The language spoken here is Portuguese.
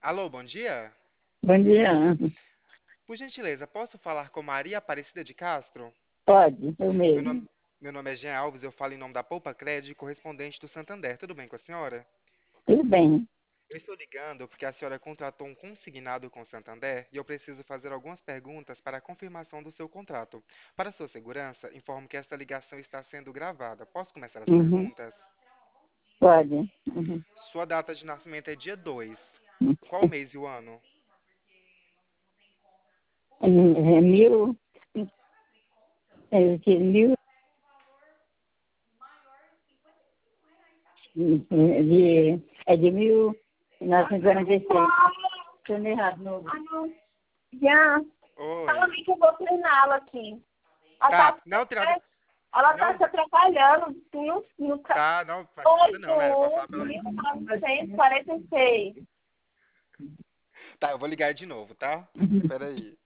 Alô, bom dia? Bom dia. Por gentileza, posso falar com Maria Aparecida de Castro? Pode, eu Meu nome, mesmo. meu nome é Jean Alves, eu falo em nome da Poupa Cred, correspondente do Santander. Tudo bem com a senhora? Tudo bem. Eu estou ligando porque a senhora contratou um consignado com o Santander e eu preciso fazer algumas perguntas para a confirmação do seu contrato. Para sua segurança, informo que esta ligação está sendo gravada. Posso começar as Uhum, perguntas? pode. Uhum. Sua data de nascimento é dia 2. Qual o mês e o ano? É mil, mil, é de 1946. Estou errado, novo. Já, ela Oi. vi que eu vou treiná-la aqui. Ela Tá, tá, não, tem nada. ela tá Não, se atrapalhando no tá, não faz nada não, era pra falar pela. 8.946. Tá, eu vou ligar de novo, tá? Uhum. Espera aí.